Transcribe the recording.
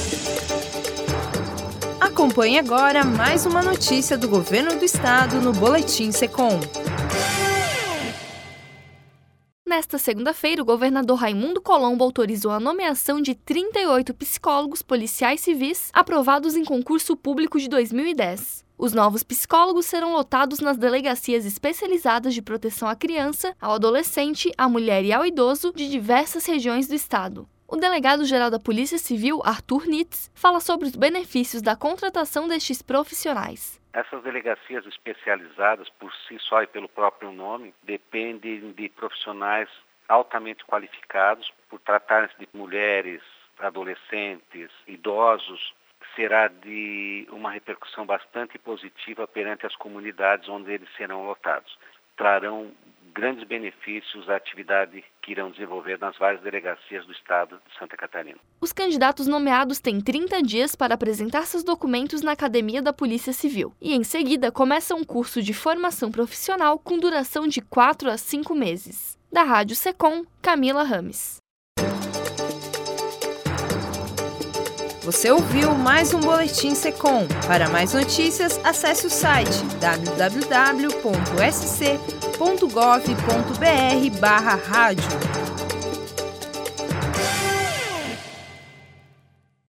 Acompanhe agora mais uma notícia do Governo do Estado no Boletim Secom. Nesta segunda-feira, o governador Raimundo Colombo autorizou a nomeação de 38 psicólogos policiais civis aprovados em concurso público de 2010. Os novos psicólogos serão lotados nas delegacias especializadas de proteção à criança, ao adolescente, à mulher e ao idoso de diversas regiões do estado. O delegado-geral da Polícia Civil, Arthur Nitz, fala sobre os benefícios da contratação destes profissionais. Essas delegacias especializadas, por si só e pelo próprio nome, dependem de profissionais altamente qualificados por tratar-se de mulheres, adolescentes, idosos. Será de uma repercussão bastante positiva perante as comunidades onde eles serão lotados. Trarão grandes benefícios à atividade que irão desenvolver nas várias delegacias do estado de Santa Catarina. Os candidatos nomeados têm 30 dias para apresentar seus documentos na Academia da Polícia Civil e, em seguida, começa um curso de formação profissional com duração de 4 a 5 meses. Da Rádio Secom, Camila Rames. Você ouviu mais um Boletim Secom. Para mais notícias, acesse o site www.sc.gov.br/rádio.